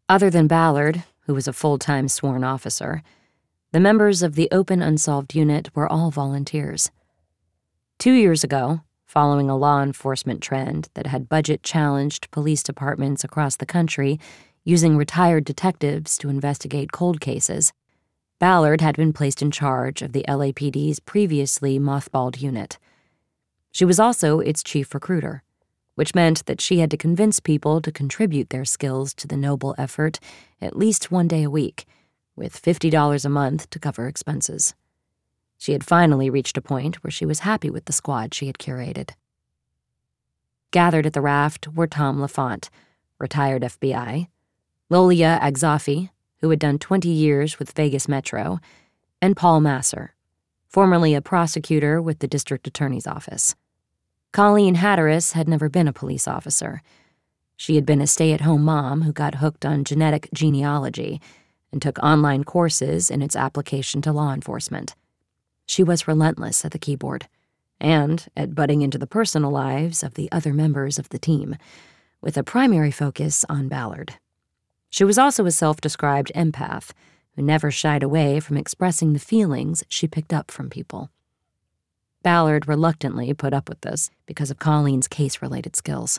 Other than Ballard, who was a full-time sworn officer, the members of the Open Unsolved Unit were all volunteers. 2 years ago, following a law enforcement trend that had budget-challenged police departments across the country using retired detectives to investigate cold cases, Ballard had been placed in charge of the LAPD's previously mothballed unit. She was also its chief recruiter, which meant that she had to convince people to contribute their skills to the noble effort at least 1 day a week, with $50 a month to cover expenses. She had finally reached a point where she was happy with the squad she had curated. Gathered at the raft were Tom LaFont, retired FBI, Lolia Agzafi, who had done 20 years with Vegas Metro, and Paul Masser, formerly a prosecutor with the district attorney's office. Colleen Hatteras had never been a police officer. She had been a stay-at-home mom who got hooked on genetic genealogy and took online courses in its application to law enforcement. She was relentless at the keyboard and at butting into the personal lives of the other members of the team, with a primary focus on Ballard. She was also a self-described empath who never shied away from expressing the feelings she picked up from people. Ballard reluctantly put up with this because of Colleen's case-related skills.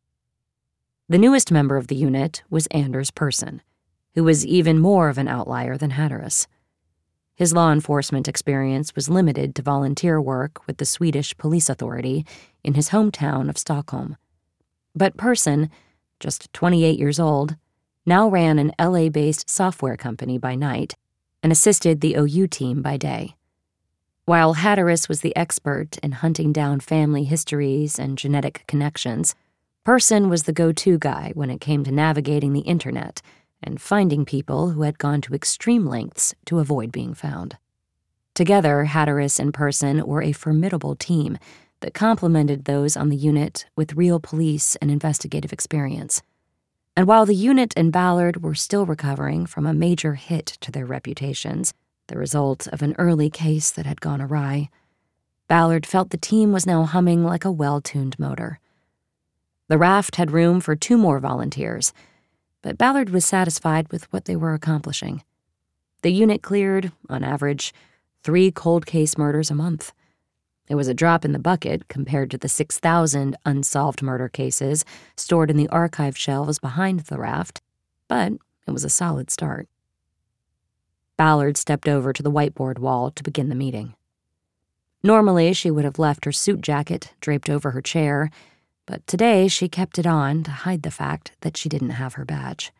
The newest member of the unit was Anders Persson, who was even more of an outlier than Hatteras. His law enforcement experience was limited to volunteer work with the Swedish police authority in his hometown of Stockholm. But Persson, just 28 years old, now ran an LA-based software company by night and assisted the OU team by day. While Hatteras was the expert in hunting down family histories and genetic connections, Persson was the go-to guy when it came to navigating the internet and finding people who had gone to extreme lengths to avoid being found. Together, Hatteras and Persson were a formidable team that complemented those on the unit with real police and investigative experience. And while the unit and Ballard were still recovering from a major hit to their reputations, the result of an early case that had gone awry, Ballard felt the team was now humming like a well-tuned motor. The raft had room for 2 more volunteers, but Ballard was satisfied with what they were accomplishing. The unit cleared, on average, 3 cold case murders a month. It was a drop in the bucket compared to the 6,000 unsolved murder cases stored in the archive shelves behind the raft, but it was a solid start. Ballard stepped over to the whiteboard wall to begin the meeting. Normally, she would have left her suit jacket draped over her chair, but today she kept it on to hide the fact that she didn't have her badge.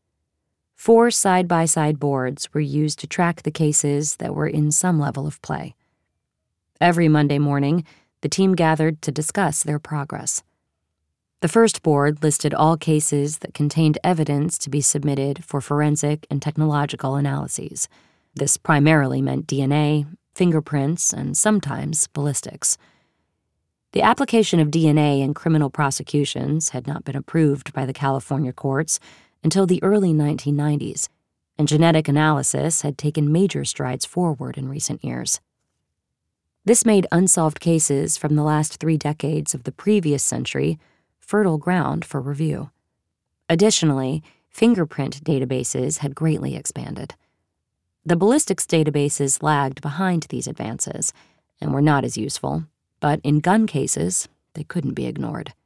4 side-by-side boards were used to track the cases that were in some level of play. Every Monday morning, the team gathered to discuss their progress. The first board listed all cases that contained evidence to be submitted for forensic and technological analyses. This primarily meant DNA, fingerprints, and sometimes ballistics. The application of DNA in criminal prosecutions had not been approved by the California courts until the early 1990s, and genetic analysis had taken major strides forward in recent years. This made unsolved cases from the last 3 decades of the previous century fertile ground for review. Additionally, fingerprint databases had greatly expanded. The ballistics databases lagged behind these advances and were not as useful, but in gun cases, they couldn't be ignored.